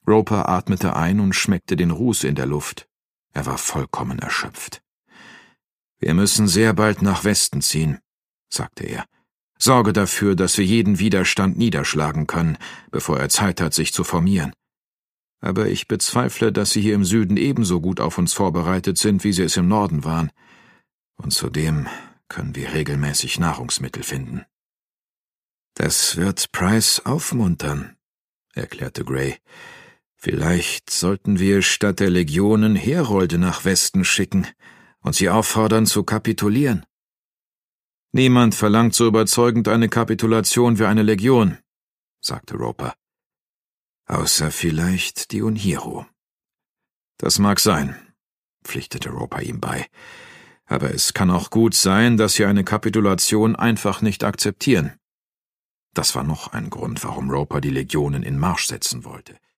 Roper atmete ein und schmeckte den Ruß in der Luft. Er war vollkommen erschöpft. »Wir müssen sehr bald nach Westen ziehen«, sagte er. »Sorge dafür, dass wir jeden Widerstand niederschlagen können, bevor er Zeit hat, sich zu formieren. Aber ich bezweifle, dass Sie hier im Süden ebenso gut auf uns vorbereitet sind, wie Sie es im Norden waren. Und zudem können wir regelmäßig Nahrungsmittel finden.« »Das wird Price aufmuntern«, erklärte Gray. »Vielleicht sollten wir statt der Legionen Herolde nach Westen schicken und sie auffordern zu kapitulieren.« »Niemand verlangt so überzeugend eine Kapitulation wie eine Legion«, sagte Roper. »Außer vielleicht die Unhiro.« »Das mag sein«, pflichtete Roper ihm bei. »Aber es kann auch gut sein, dass sie eine Kapitulation einfach nicht akzeptieren.« Das war noch ein Grund, warum Roper die Legionen in Marsch setzen wollte.